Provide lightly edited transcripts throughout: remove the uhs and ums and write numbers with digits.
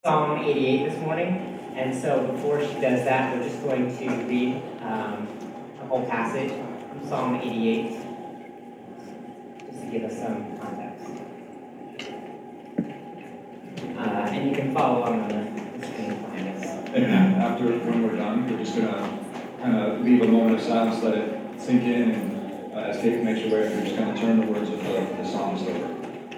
Psalm 88 this morning, and so before she does that, we're just going to read the whole passage from Psalm 88, just to give us some context. And you can follow along on the screen behind us. And after, when we're done, we're just going to kind of leave a moment of silence, let it sink in, and as Kate makes her way, we're just going to turn the words of the psalmist over.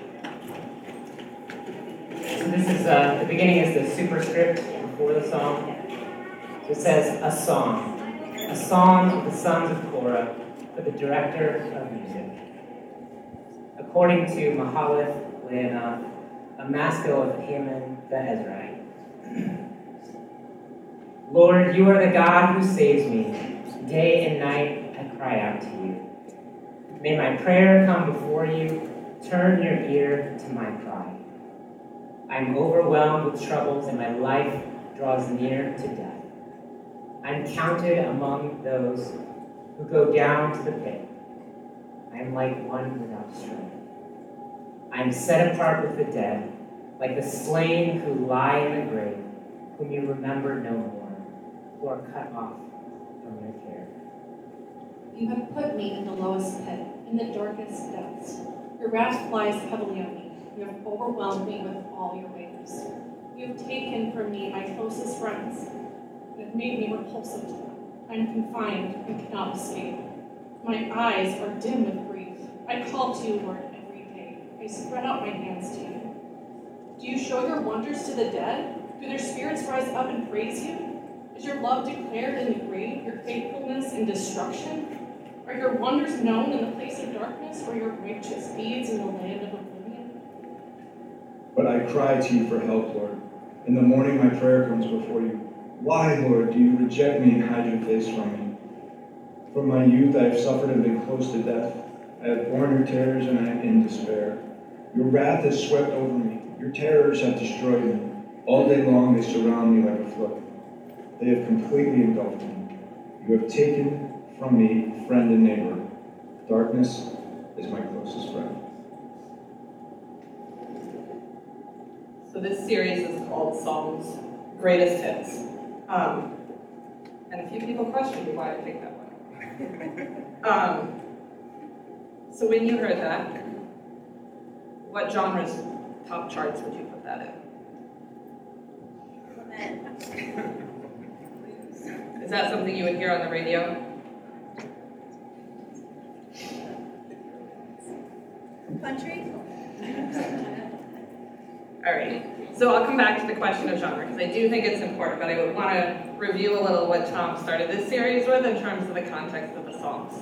So this is, the beginning is the superscript before the psalm. So it says, a song of the sons of Korah for the director of music. According to Mahalath Leannoth, a maskil of Heman the Ezrahite. Lord, you are the God who saves me. Day and night I cry out to you. May my prayer come before you. Turn your ear to my cry. I am overwhelmed with troubles, and my life draws near to death. I am counted among those who go down to the pit. I am like one without strength. I am set apart with the dead, like the slain who lie in the grave, whom you remember no more, who are cut off from your care. You have put me in the lowest pit, in the darkest depths. Your wrath lies heavily on me. You have overwhelmed me with all your waves. You have taken from me my closest friends. You have made me repulsive to them. I am confined and cannot escape. My eyes are dim with grief. I call to you, Lord, every day. I spread out my hands to you. Do you show your wonders to the dead? Do their spirits rise up and praise you? Is your love declared in the grave, your faithfulness in destruction? Are your wonders known in the place of darkness, or your righteous deeds in the land of oblivion? But I cry to you for help, Lord. In the morning my prayer comes before you. Why, Lord, do you reject me and hide your face from me? From my youth I have suffered and been close to death. I have borne your terrors and I am in despair. Your wrath has swept over me. Your terrors have destroyed me. All day long they surround me like a flood. They have completely engulfed me. You have taken from me friend and neighbor. Darkness is my closest friend. So this series is called Psalms Greatest Hits. And a few people questioned me why I picked that one. So when you heard that, what genre's top charts would you put that in? Is that something you would hear on the radio? Country? All right, so I'll come back to the question of genre, because I do think it's important, but I would want to review a little what Tom started this series with in terms of the context of the Psalms.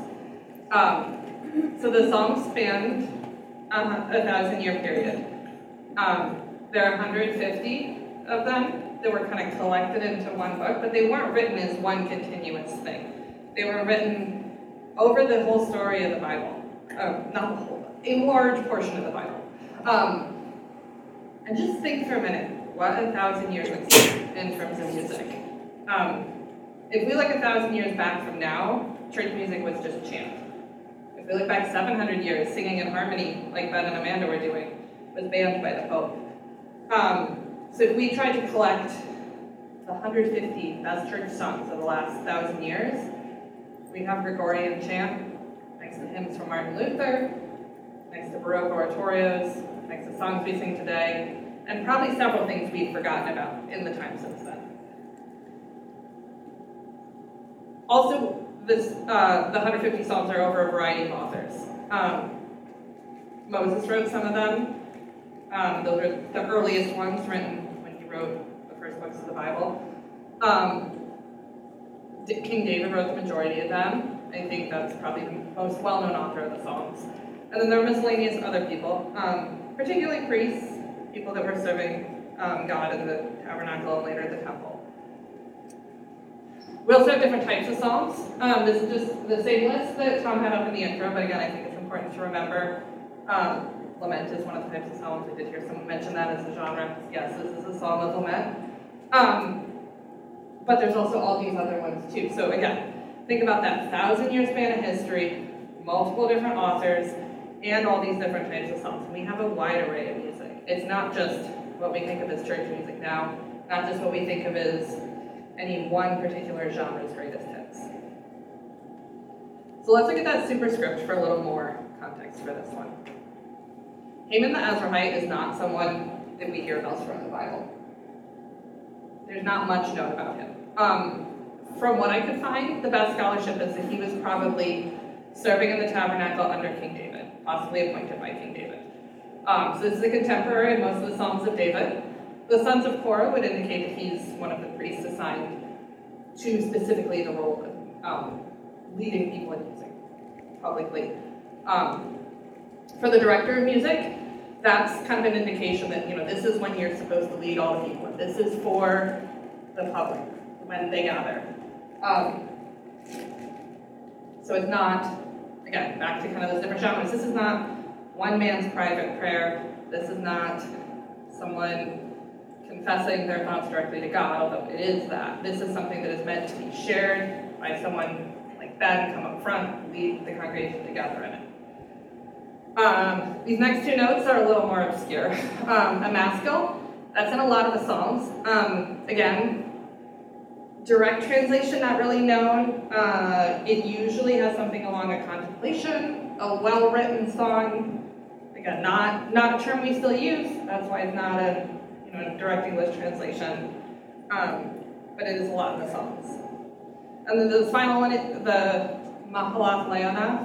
So the Psalms spanned a 1,000-year period. There are 150 of them that were kind of collected into one book, but they weren't written as one continuous thing. They were written over the whole story of the Bible. Not the whole, a large portion of the Bible. And just think for a minute what 1,000 years looks like in terms of music. If we look 1,000 years back from now, church music was just chant. If we look back 700 years, singing in harmony, like Ben and Amanda were doing, was banned by the Pope. So if we tried to collect the 150 best church songs of the last 1,000 years, we have Gregorian chant, next to hymns from Martin Luther, next to Baroque oratorios, next to songs we sing today, and probably several things we've forgotten about in the time since then. Also, the 150 Psalms are over a variety of authors. Moses wrote some of them. Those are the earliest ones written when he wrote the first books of the Bible. King David wrote the majority of them. I think that's probably the most well-known author of the Psalms. And then there are miscellaneous other people, particularly priests, people that were serving God in the tabernacle and later the temple. We also have different types of psalms. This is just the same list that Tom had up in the intro, but again, I think it's important to remember. Lament is one of the types of psalms. I did hear someone mention that as a genre. Yes, this is a psalm of lament. But there's also all these other ones too. So again, think about that 1,000-year span of history, multiple different authors, and all these different types of psalms. We have a wide array of music. It's not just what we think of as church music now, not just what we think of as any one particular genre's greatest hits. So let's look at that superscript for a little more context for this one. Haman the Ezrahite is not someone that we hear elsewhere in the Bible. There's not much known about him. From what I could find, the best scholarship is that he was probably serving in the tabernacle under King David, possibly appointed by King David. So this is a contemporary of most of the Psalms of David. The sons of Korah would indicate that he's one of the priests assigned to specifically the role of leading people in music publicly. For the director of music, that's kind of an indication that, this is when you're supposed to lead all the people. And this is for the public when they gather. So it's not, again, back to kind of those different genres. This is not one man's private prayer. This is not someone confessing their thoughts directly to God, although it is that. This is something that is meant to be shared by someone like Ben, come up front, lead the congregation together in it. These next two notes are a little more obscure. A maskil, that's in a lot of the Psalms. Again, direct translation, not really known. It usually has something along a contemplation, a well-written song. Again, not a term we still use. That's why it's not a direct English translation. But it is a lot in the Psalms. And then the final one, the Mahalath Leonath.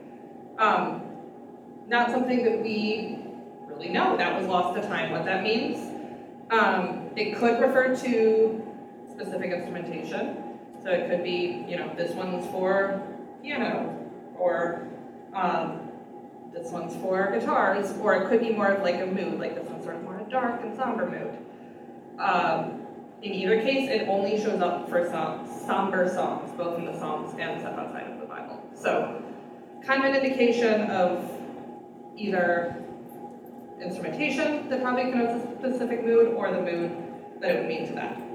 Not something that we really know. That was lost to time, what that means. It could refer to specific instrumentation. So it could be, this one's for piano, or this one's for guitars, or it could be more of like a mood, like this one's sort of more a dark and somber mood. In either case, it only shows up for somber songs, both in the Psalms and stuff outside of the Bible. So kind of an indication of either instrumentation that probably connotes a specific mood, or the mood that it would mean to that.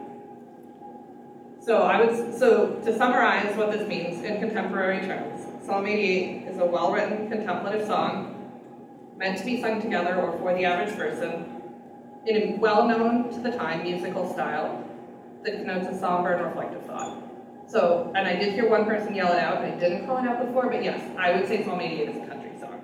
So to summarize what this means in contemporary terms, Psalm 88 is a well-written contemplative song meant to be sung together or for the average person in a well-known to the time musical style that connotes a somber and reflective thought. So, and I did hear one person yell it out, and I didn't call it out before, but yes, I would say Psalm 88 is a country song.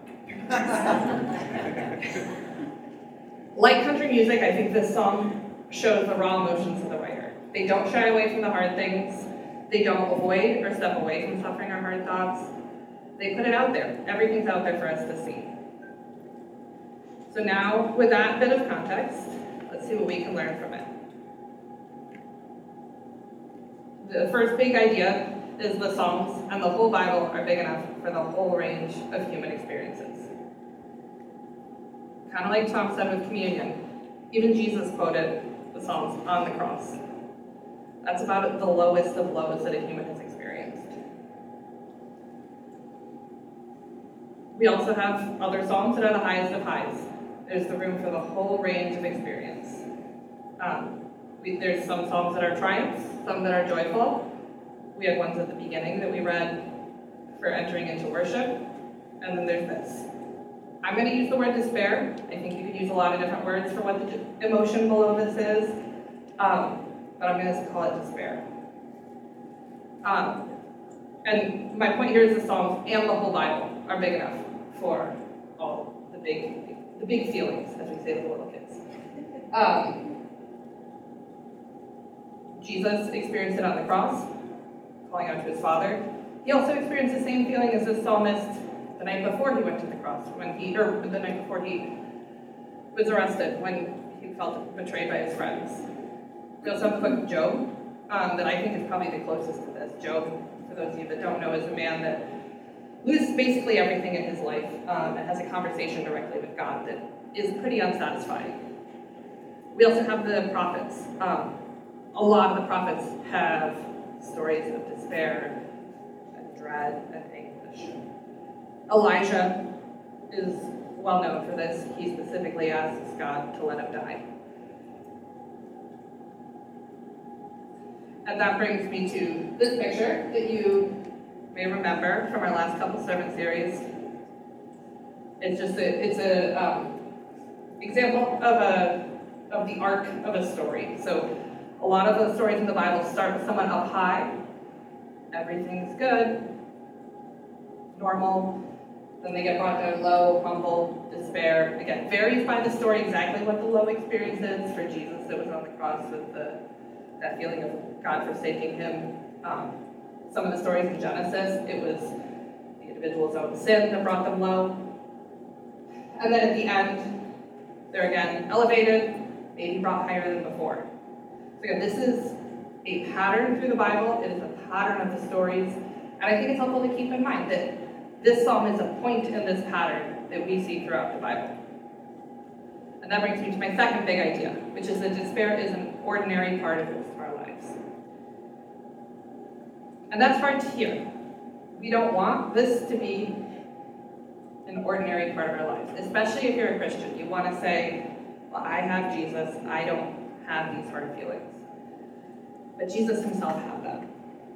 Like country music, I think this song shows the raw emotions of the writer. They don't shy away from the hard things. They don't avoid or step away from suffering or hard thoughts. They put it out there. Everything's out there for us to see. So now, with that bit of context, let's see what we can learn from it. The first big idea is the Psalms and the whole Bible are big enough for the whole range of human experiences. Kind of like Tom said with communion, even Jesus quoted the Psalms on the cross. That's about the lowest of lows that a human has experienced. We also have other Psalms that are the highest of highs. There's the room for the whole range of experience. There's some Psalms that are triumphs, some that are joyful. We had ones at the beginning that we read for entering into worship. And then there's this. I'm going to use the word despair. I think you could use a lot of different words for what the emotion below this is. But I'm going to call it despair. And my point here is the Psalms and the whole Bible are big enough for all the big feelings, as we say to the little kids. Jesus experienced it on the cross, calling out to his Father. He also experienced the same feeling as the psalmist the night before he went to the cross, or the night before he was arrested, when he felt betrayed by his friends. We also have the book of Job, that I think is probably the closest to this. Job, for those of you that don't know, is a man that loses basically everything in his life and has a conversation directly with God that is pretty unsatisfying. We also have the prophets. A lot of the prophets have stories of despair and dread and anguish. Elijah is well known for this. He specifically asks God to let him die. And that brings me to this picture that you may remember from our last couple sermon series. It's just it's a example of a of the arc of a story. So a lot of the stories in the Bible start with someone up high, everything's good, normal, then they get brought down low, humble, despair. Again, varies by the story exactly what the low experience is. For Jesus, it was on the cross with that feeling of God forsaking him. Some of the stories in Genesis, it was the individual's own sin that brought them low. And then at the end, they're again elevated, maybe brought higher than before. So again, this is a pattern through the Bible. It is a pattern of the stories. And I think it's helpful to keep in mind that this psalm is a point in this pattern that we see throughout the Bible. And that brings me to my second big idea, which is that despair is an ordinary part of our lives. And that's hard to hear. We don't want this to be an ordinary part of our lives, especially if you're a Christian. You want to say, well, I have Jesus, I don't have these hard feelings. But Jesus himself had them.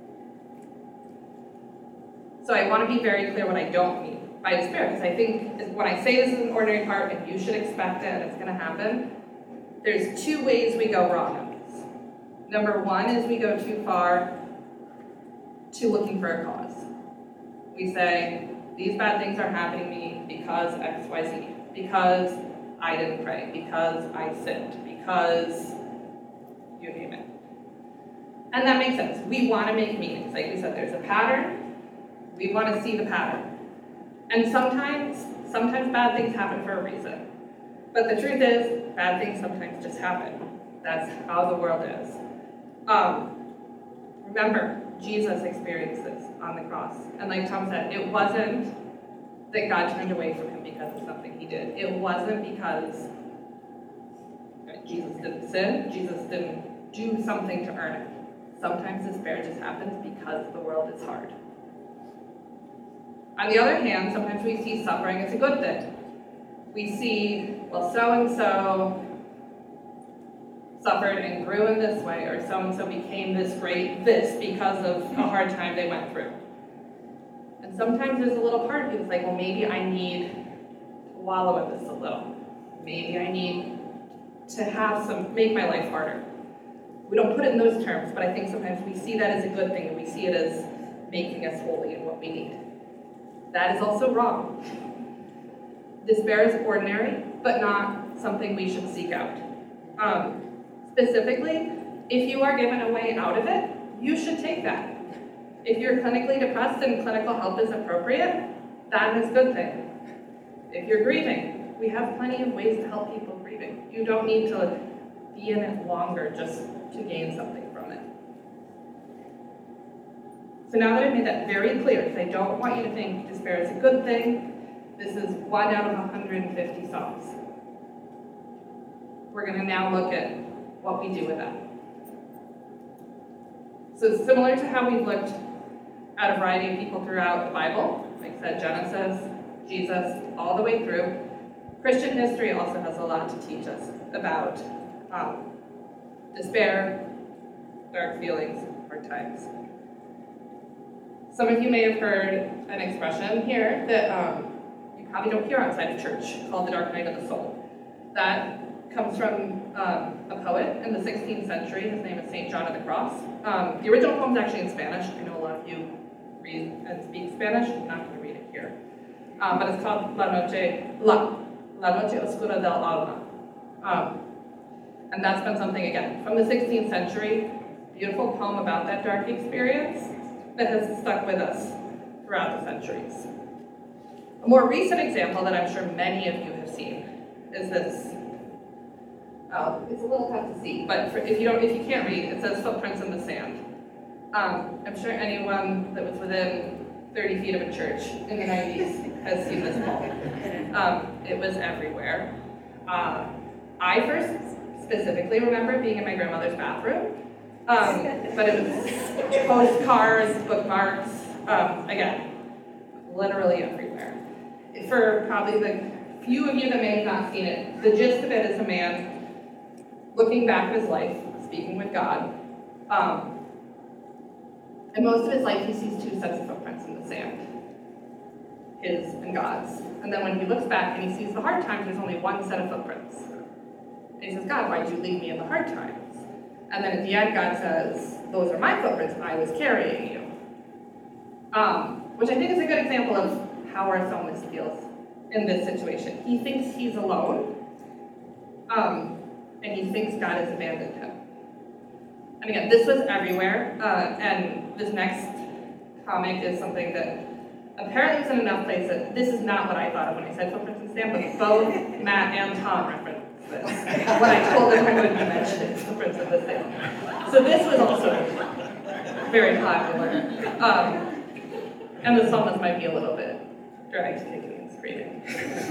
So I want to be very clear what I don't mean by despair, because I think when I say this is an ordinary part and you should expect it and it's going to happen, there's two ways we go wrong on this. Number one is we go too far to looking for a cause. We say, these bad things are happening to me because X, Y, Z, because I didn't pray, because I sinned, because you name it. And that makes sense. We want to make meanings. Like we said, there's a pattern. We want to see the pattern. And sometimes bad things happen for a reason. But the truth is, bad things sometimes just happen. That's how the world is. Remember, Jesus experienced this on the cross. And like Tom said, it wasn't that God turned away from him because of something he did. It wasn't because Jesus didn't sin. Jesus didn't do something to earn it. Sometimes despair just happens because the world is hard. On the other hand, sometimes we see suffering as a good thing. We see, well, so-and-so suffered and grew in this way, or so-and-so became this great this because of a hard time they went through. And sometimes there's a little part of you that's like, well, maybe I need to wallow in this a little. Maybe I need to make my life harder. We don't put it in those terms, but I think sometimes we see that as a good thing, and we see it as making us holy and what we need. That is also wrong. Despair is ordinary, but not something we should seek out. Specifically, if you are given a way out of it, you should take that. If you're clinically depressed and clinical help is appropriate, that is a good thing. If you're grieving, we have plenty of ways to help people grieving. You don't need to be in it longer just to gain something from it. So now that I've made that very clear, because I don't want you to think despair is a good thing, this is 1 out of 150 songs. We're going to now look at what we do with that. So similar to how we've looked at a variety of people throughout the Bible, like I said, Genesis, Jesus, all the way through, Christian history also has a lot to teach us about despair, dark feelings, hard times. Some of you may have heard an expression here that you probably don't hear outside of church, called the dark night of the soul. That comes from a poet in the 16th century. His name is St. John of the Cross. The original poem's actually in Spanish. I know a lot of you read and speak Spanish. I'm not going to read it here. But it's called La Noche Oscura del Alma. And that's been something, again, from the 16th century, beautiful poem about that dark experience that has stuck with us throughout the centuries. A more recent example that I'm sure many of you have seen is this. It's a little tough to see, but if you can't read, it says Footprints in the Sand. I'm sure anyone that was within 30 feet of a church in the 90s has seen this poem. It was everywhere. I first specifically remember being in my grandmother's bathroom, but it was postcards, bookmarks, again, literally everywhere. For probably the few of you that may have not seen it, the gist of it is a man looking back at his life, speaking with God, and most of his life he sees two sets of footprints in the sand, his and God's. And then when he looks back and he sees the hard times, there's only one set of footprints. And he says, God, why'd you leave me in the hard times? And then at the end, God says, those are my footprints, I was carrying you. Which I think is a good example of how our psalmist feels in this situation. He thinks he's alone, and he thinks God has abandoned him. And again, this was everywhere, and this next comic is something that apparently was in enough places. This is not what I thought of when I said footprints in sand, but both Matt and Tom referenced this when I told them I would be mentioning footprints in the sand. So this was also very popular. And the psalmist might be a little bit dragged, kicking and screaming.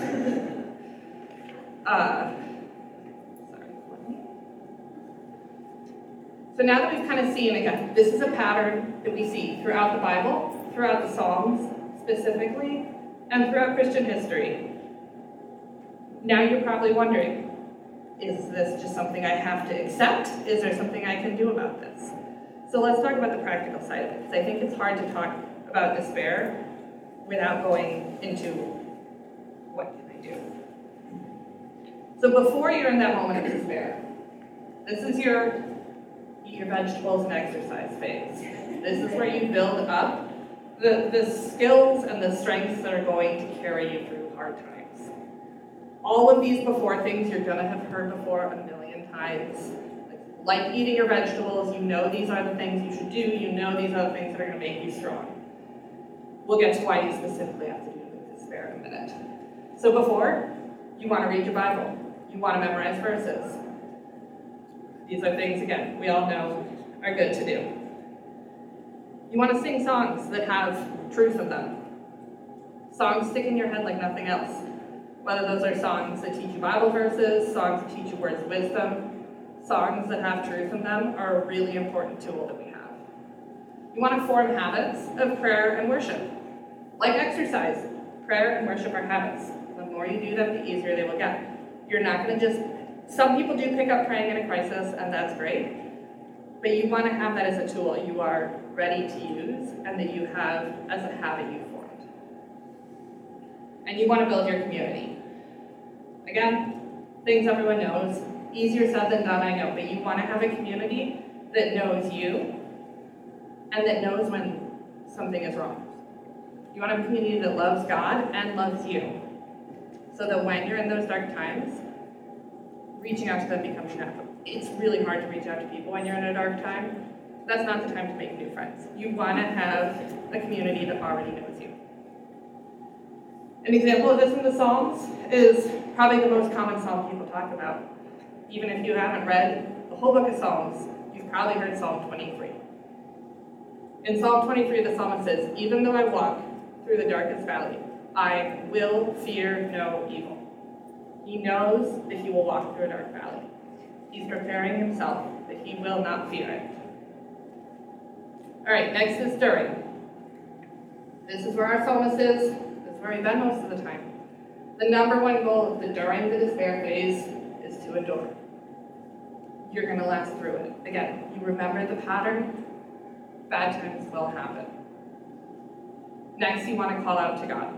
So now that we've kind of seen, again, this is a pattern that we see throughout the Bible, throughout the Psalms specifically, and throughout Christian history. Now you're probably wondering, is this just something I have to accept? Is there something I can do about this? So let's talk about the practical side of it, because I think it's hard to talk about despair without going into what can I do? So before you're in that moment of despair, this is your eat your vegetables and exercise phase. This is where you build up the skills and the strengths that are going to carry you through hard times. All of these before things you're gonna have heard before a million times. Like eating your vegetables, you know these are the things you should do, you know these are the things that are gonna make you strong. We'll get to why you specifically have to do with despair in a minute. So before, you wanna read your Bible. You wanna memorize verses. These are things, again, we all know are good to do. You want to sing songs that have truth in them. Songs stick in your head like nothing else. Whether those are songs that teach you Bible verses, songs that teach you words of wisdom, songs that have truth in them are a really important tool that we have. You want to form habits of prayer and worship. Like exercise, prayer and worship are habits. The more you do them, the easier they will get. You're not going to just some people do pick up praying in a crisis, and that's great. But you want to have that as a tool you are ready to use and that you have as a habit you formed. And you want to build your community. Again, things everyone knows. Easier said than done, I know. But you want to have a community that knows you and that knows when something is wrong. You want a community that loves God and loves you. So that when you're in those dark times, reaching out to them becomes natural. It's really hard to reach out to people when you're in a dark time. That's not the time to make new friends. You want to have a community that already knows you. An example of this in the Psalms is probably the most common psalm people talk about. Even if you haven't read the whole book of Psalms, you've probably heard Psalm 23. In Psalm 23, the psalmist says, "Even though I walk through the darkest valley, I will fear no evil." He knows that he will walk through a dark valley. He's preparing himself that he will not fear it. All right, next is during. This is where our psalmist is. This is where we've been most of the time. The number one goal of the during the despair phase is to endure. You're going to last through it. Again, you remember the pattern. Bad times will happen. Next, you want to call out to God.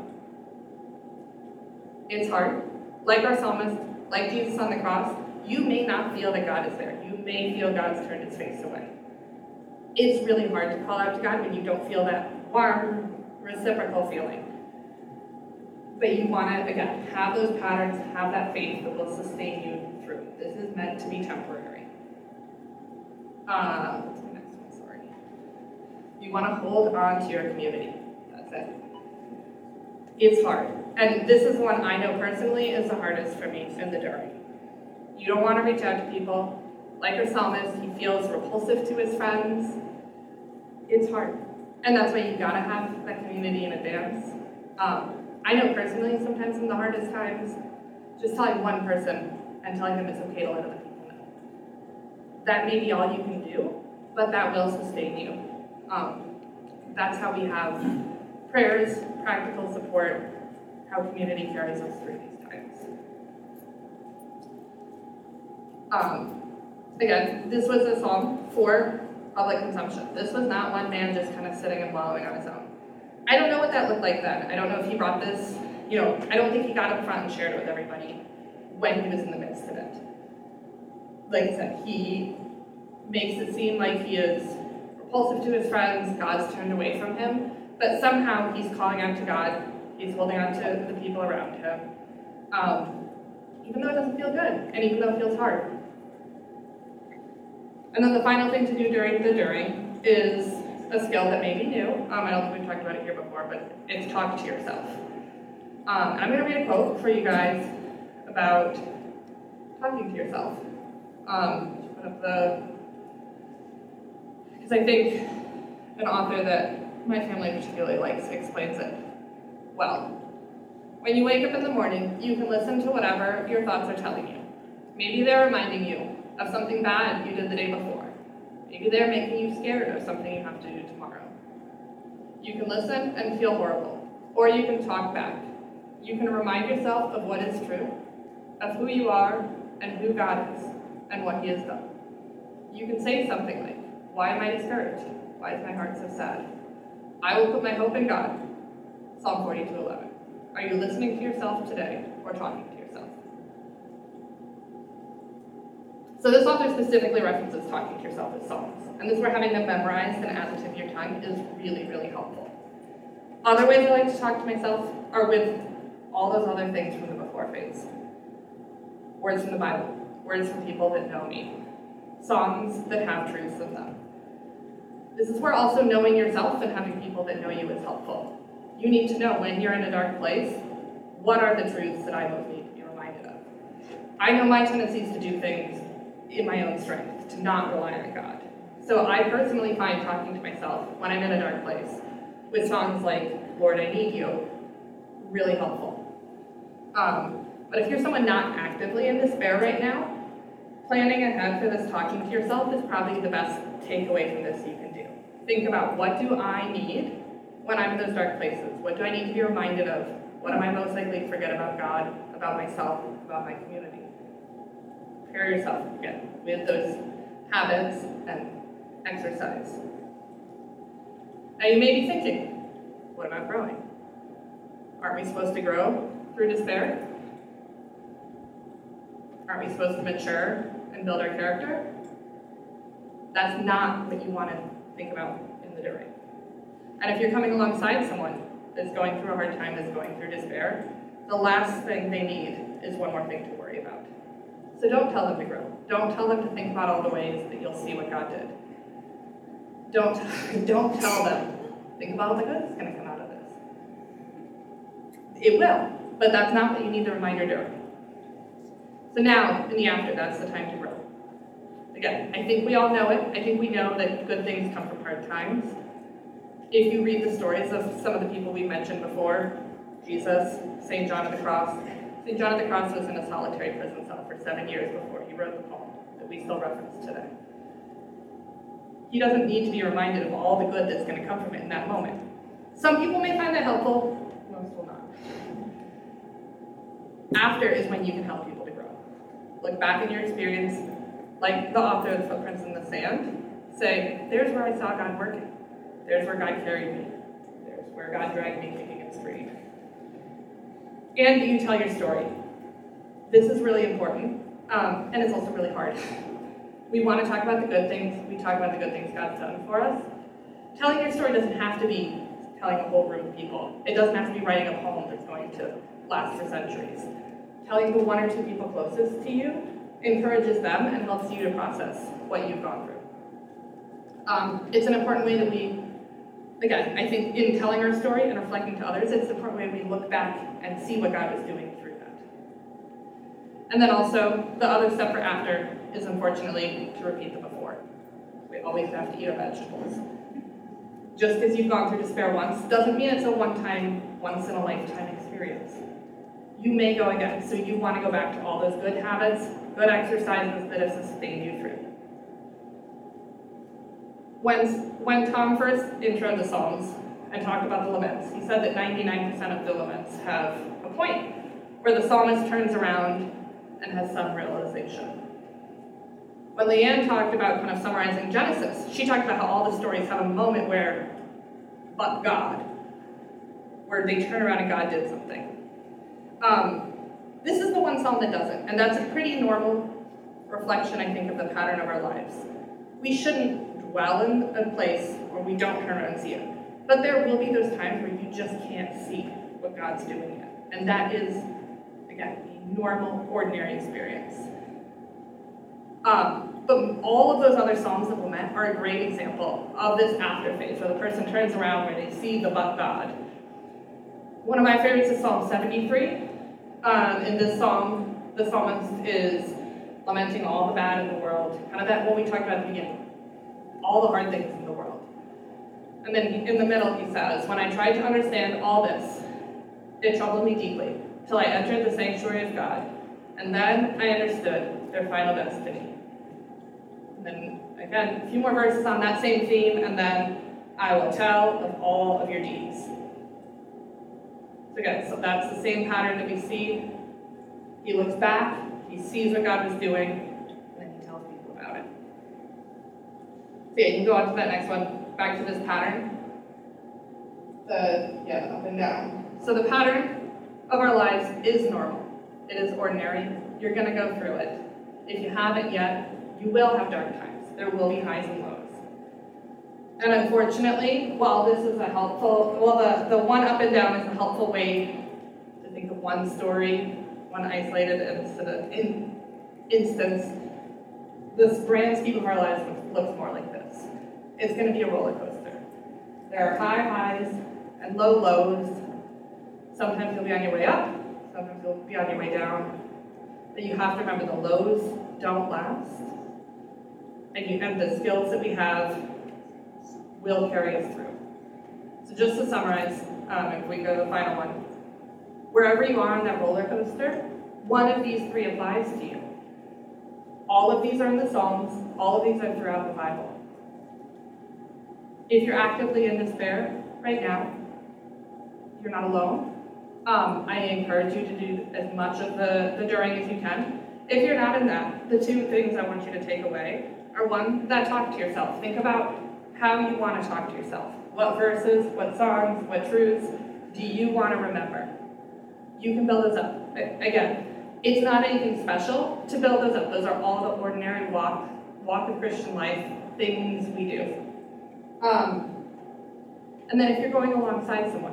It's hard. Like our psalmist, like Jesus on the cross, you may not feel that God is there. You may feel God's turned his face away. It's really hard to call out to God when you don't feel that warm, reciprocal feeling. But you want to, again, have those patterns, have that faith that will sustain you through. This is meant to be temporary. What's the next one? Sorry. You want to hold on to your community. That's it. It's hard. And this is one I know personally is the hardest for me in the during. You don't want to reach out to people. Like our psalmist, he feels repulsive to his friends. It's hard. And that's why you've got to have that community in advance. I know personally, sometimes in the hardest times, just telling one person and telling them it's okay to let other people know. That may be all you can do, but that will sustain you. That's how we have prayers, practical support, how community carries us through these times. Again, this was a psalm for public consumption. This was not one man just kind of sitting and wallowing on his own. I don't know what that looked like then. I don't know if he brought this, I don't think he got up front and shared it with everybody when he was in the midst of it. like I said, he makes it seem like he is repulsive to his friends, God's turned away from him, but somehow he's calling out to God, he's holding on to the people around him, even though it doesn't feel good, and even though it feels hard. And then the final thing to do during is a skill that may be new. I don't think we've talked about it here before, but it's talk to yourself. And I'm going to read a quote for you guys about talking to yourself. Because I think an author that my family particularly likes explains it well. When you wake up in the morning, you can listen to whatever your thoughts are telling you. Maybe they're reminding you of something bad you did the day before. Maybe they're making you scared of something you have to do tomorrow. You can listen and feel horrible, or you can talk back. You can remind yourself of what is true, of who you are and who God is, and what He has done. You can say something like, "Why am I discouraged? Why is my heart so sad? I will put my hope in God." Psalm 42:11. Are you listening to yourself today or talking to yourself? So this author specifically references talking to yourself as songs, and this is where having them memorized and at the tip of your tongue is really, really helpful. Other ways I like to talk to myself are with all those other things from the before phase. Words from the Bible, words from people that know me, songs that have truths in them. This is where also knowing yourself and having people that know you is helpful. You need to know when you're in a dark place, what are the truths that I most need to be reminded of? I know my tendencies to do things in my own strength, to not rely on God. So I personally find talking to myself when I'm in a dark place with songs like "Lord, I Need You" really helpful. But if you're someone not actively in despair right now, planning ahead for this talking to yourself is probably the best takeaway from this you can do. Think about, what do I need when I'm in those dark places? What do I need to be reminded of? What am I most likely to forget about God, about myself, about my community? Prepare yourself again with those habits and exercise. Now you may be thinking, what about growing? Aren't we supposed to grow through despair? Aren't we supposed to mature and build our character? That's not what you want to think about in the during. And if you're coming alongside someone that's going through a hard time, that's going through despair, the last thing they need is one more thing to worry about. So don't tell them to grow. Don't tell them to think about all the ways that you'll see what God did. Don't tell them, think about all the good that's going to come out of this. It will, but that's not what you need the reminder during. So now, in the after, that's the time to grow. Again, I think we all know it. I think we know that good things come from hard times. If you read the stories of some of the people we mentioned before, Jesus, St. John of the Cross. St. John of the Cross was in a solitary prison cell for 7 years before he wrote the poem that we still reference today. He doesn't need to be reminded of all the good that's going to come from it in that moment. Some people may find that helpful, most will not. After is when you can help people to grow. Look back in your experience, like the author of Footprints in the Sand, say, there's where I saw God working. There's where God carried me. There's where God dragged me kicking and screaming. And you tell your story. This is really important, and it's also really hard. We want to talk about the good things. We talk about the good things God's done for us. Telling your story doesn't have to be telling a whole room of people. It doesn't have to be writing a poem that's going to last for centuries. Telling the one or two people closest to you encourages them and helps you to process what you've gone through. It's an important way that we, again, I think in telling our story and reflecting to others, it's an important way we look back and see what God was doing through that. And then also, the other step for after is unfortunately to repeat the before. We always have to eat our vegetables. Just because you've gone through despair once doesn't mean it's a one-time, once-in-a-lifetime experience. You may go again, so you want to go back to all those good habits, good exercises that have sustained you through. When Tom first introed the Psalms and talked about the laments, he said that 99% of the laments have a point where the psalmist turns around and has some realization. When Leanne talked about kind of summarizing Genesis, she talked about how all the stories have a moment where, but God, where they turn around and God did something. This is the one psalm that doesn't, and that's a pretty normal reflection, I think, of the pattern of our lives. We shouldn't dwell in a place where we don't turn around and see it. But there will be those times where you just can't see what God's doing yet. And that is, again, a normal, ordinary experience. But all of those other songs of lament are a great example of this after phase, where the person turns around, where they see the but God. One of my favorites is Psalm 73. In this song, the psalmist is lamenting all the bad in the world, kind of that what we talked about at the beginning, all the hard things in the world. And then in the middle he says, when I tried to understand all this, it troubled me deeply, till I entered the sanctuary of God, and then I understood their final destiny. And then, again, a few more verses on that same theme, and then I will tell of all of your deeds. So again, so that's the same pattern that we see. He looks back, he sees what God was doing, and then he tells people about it. So yeah, you can go on to that next one, back to this pattern. The up and down. So the pattern of our lives is normal. It is ordinary. You're going to go through it. If you haven't yet, you will have dark times. There will be highs and lows. And unfortunately, while this is a helpful, the one up and down is a helpful way to think of one story, one isolated instance, this grand scheme of our lives looks more like this. It's going to be a roller coaster. There are high highs and low lows. Sometimes you'll be on your way up, sometimes you'll be on your way down. But you have to remember the lows don't last. And the skills that we have will carry us through. So just to summarize, if we go to the final one, wherever you are on that roller coaster, one of these three applies to you. All of these are in the Psalms, all of these are throughout the Bible. If you're actively in despair right now, you're not alone. I encourage you to do as much of the during as you can. If you're not in that, the two things I want you to take away are one, that talk to yourself. Think about how you want to talk to yourself. What verses, what songs, what truths do you want to remember? You can build those up. Again, it's not anything special to build those up. Those are all the ordinary walk of Christian life things we do. And then if you're going alongside someone,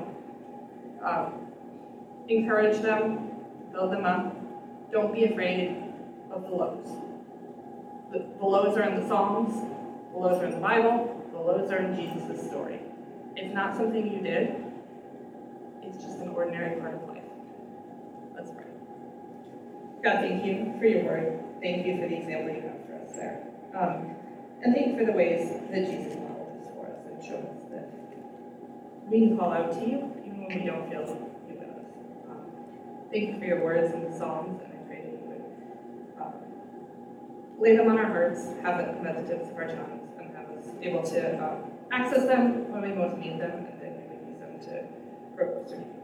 encourage them, build them up. Don't be afraid of the lows. The lows are in the Psalms, the lows are in the Bible, the lows are in Jesus' story. It's not something you did, it's just an ordinary part of life. Let's pray. God, thank you for your word. Thank you for the example you have for us there. And thank you for the ways that Jesus modeled this for us and showed us that we can call out to you even when we don't feel you with us. Thank you for your words in the Psalms, and I pray that you would lay them on our hearts, have them at the tips of our tongues, and have us able to access them when we most need them, and then we would use them to grow closer to you.